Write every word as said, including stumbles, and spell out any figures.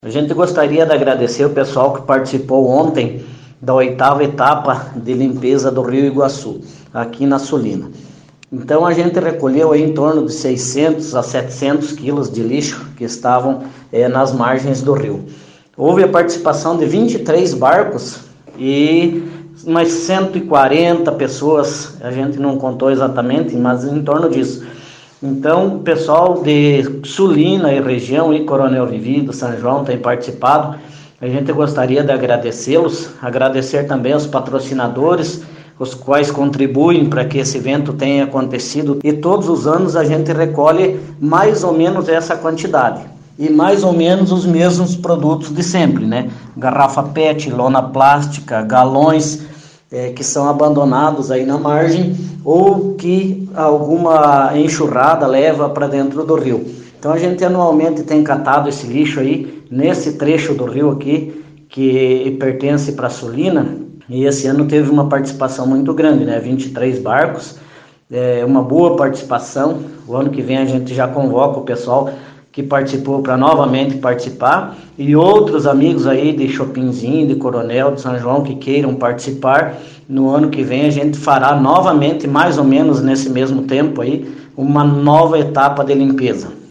A gente gostaria de agradecer o pessoal que participou ontem da oitava etapa de limpeza do Rio Iguaçu, aqui na Sulina. Então a gente recolheu aí em torno de seiscentos a setecentos quilos de lixo que estavam eh, nas margens do rio. Houve a participação de vinte e três barcos e umas cento e quarenta pessoas, a gente não contou exatamente, mas em torno disso. Então, o pessoal de Sulina e região e Coronel Vivido, São João tem participado. A gente gostaria de agradecê-los, agradecer também aos patrocinadores, os quais contribuem para que esse evento tenha acontecido. E todos os anos a gente recolhe mais ou menos essa quantidade. E mais ou menos os mesmos produtos de sempre, né? Garrafa P E T, lona plástica, galões é, que são abandonados aí na margem ou que alguma enxurrada leva para dentro do rio. Então a gente anualmente tem catado esse lixo aí nesse trecho do rio aqui que pertence para a Sulina, e esse ano teve uma participação muito grande, né? vinte e três barcos, é uma boa participação. O ano que vem a gente já convoca o pessoal que participou para novamente participar, e outros amigos aí de Chopinzinho, de Coronel, de São João que queiram participar. No ano que vem a gente fará novamente, mais ou menos nesse mesmo tempo aí, uma nova etapa de limpeza.